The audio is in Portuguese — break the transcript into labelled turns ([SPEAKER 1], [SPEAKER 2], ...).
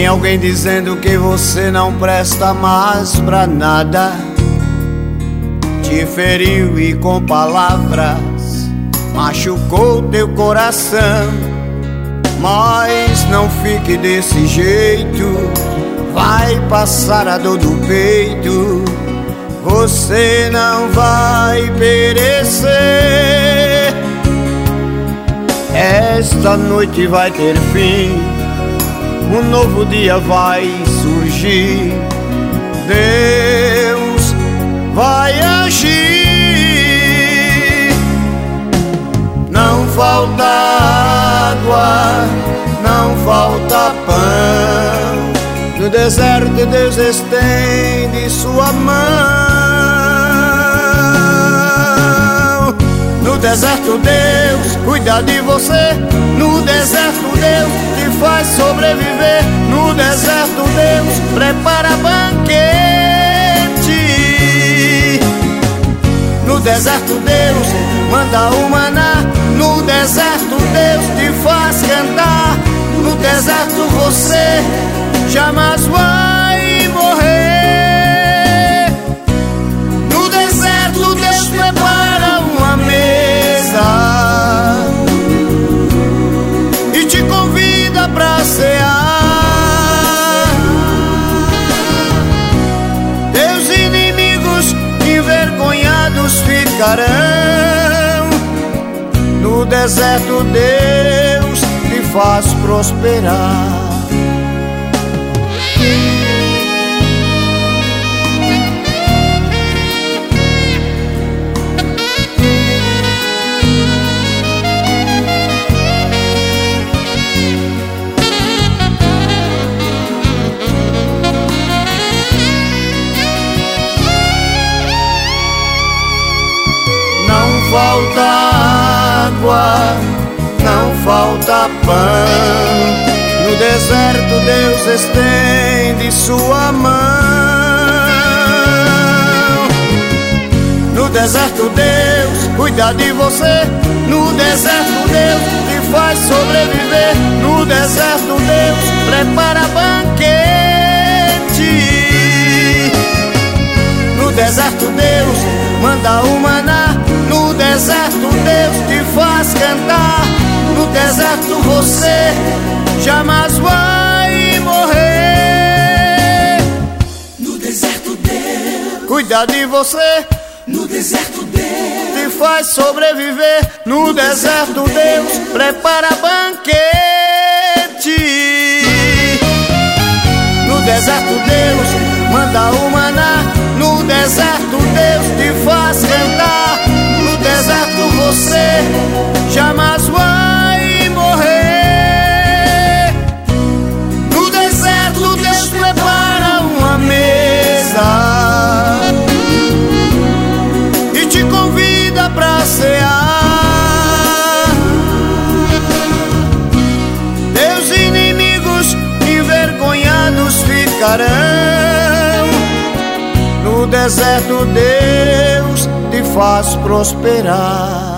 [SPEAKER 1] alguém dizendo que você não presta mais pra nada, te feriu e com palavras machucou teu coração. Mas não fique desse jeito, vai passar a dor do peito, você não vai perecer. Esta noite vai ter fim, um novo dia vai surgir, Deus vai agir. Não falta água, não falta pão, no deserto Deus estende sua mão. No deserto Deus cuida de você, no deserto Deus te faz sobreviver, no deserto Deus prepara banquete. No deserto Deus manda o maná, no deserto Deus te faz cantar, no deserto você jamais vai morrer. No deserto Deus prepara uma mesa e te convida pra cear. Teus inimigos envergonhados ficarão, no deserto Deus te faz prosperar. Não falta água, não falta pão, no deserto Deus estende sua mão. No deserto Deus cuida de você, no deserto Deus te faz sobreviver, no deserto Deus prepara banquete. No deserto Deus manda o maná, no deserto Deus te faz cantar, no deserto você jamais vai morrer.
[SPEAKER 2] No deserto Deus
[SPEAKER 1] cuida de você,
[SPEAKER 2] no deserto Deus
[SPEAKER 1] te faz sobreviver, no deserto Deus prepara banquete. No deserto Deus manda o maná, no deserto Deus te faz cantar, no deserto você jamais vai morrer. No deserto Deus prepara uma mesa e te convida pra cear. Teus inimigos envergonhados ficarão, no deserto Deus te faz prosperar.